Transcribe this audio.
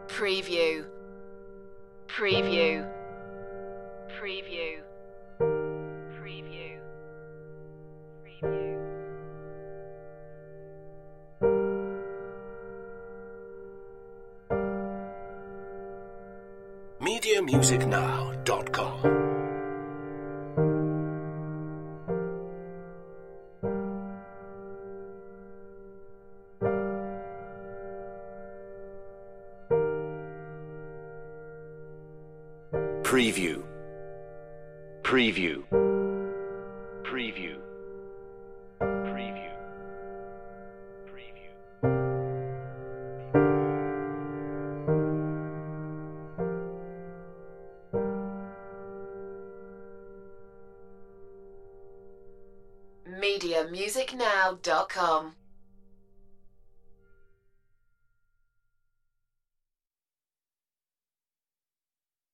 Preview. Preview. Preview. Preview. Preview. MediaMusicNow.com. Preview. Preview. Preview. Preview. Preview. MediaMusicNow.com